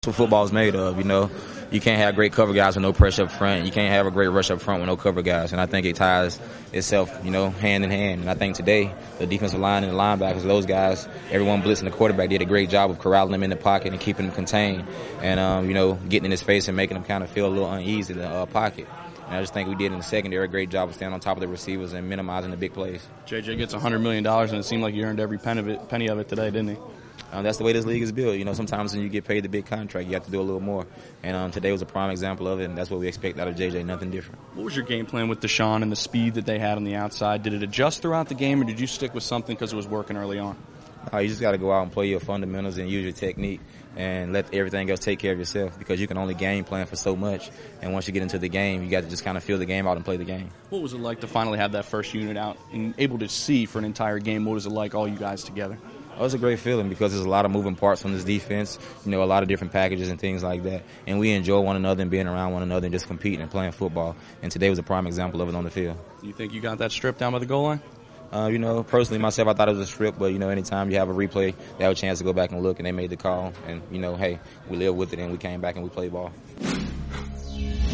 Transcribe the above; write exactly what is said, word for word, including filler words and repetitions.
That's what football is made of, you know. You can't have great cover guys with no pressure up front. You can't have a great rush up front with no cover guys. And I think it ties itself, you know, hand in hand. And I think today, the defensive line and the linebackers, those guys, everyone blitzing the quarterback did a great job of corralling them in the pocket and keeping them contained. And, um, you know, getting in his face and making them kind of feel a little uneasy in the uh, pocket. And I just think we did in the secondary a great job of staying on top of the receivers and minimizing the big plays. J J gets one hundred million dollars, and it seemed like he earned every penny of it, penny of it today, didn't he? Um, that's the way this league is built. You know, sometimes when you get paid the big contract, you have to do a little more. And um, today was a prime example of it, and that's what we expect out of J J, nothing different. What was your game plan with Deshaun and the speed that they had on the outside? Did it adjust throughout the game, or did you stick with something because it was working early on? Uh, you just got to go out and play your fundamentals and use your technique and let everything else take care of yourself, because you can only game plan for so much. And once you get into the game, you got to just kind of feel the game out and play the game. What was it like to finally have that first unit out and able to see for an entire game? What was it like, all you guys together? Oh, it's a great feeling because there's a lot of moving parts on this defense, you know, a lot of different packages and things like that. And we enjoy one another and being around one another and just competing and playing football. And today was a prime example of it on the field. Do you think you got that strip down by the goal line? Uh, you know, personally, myself, I thought it was a strip, but, you know, anytime you have a replay, they have a chance to go back and look, and they made the call. And, you know, hey, we lived with it, and we came back and we played ball.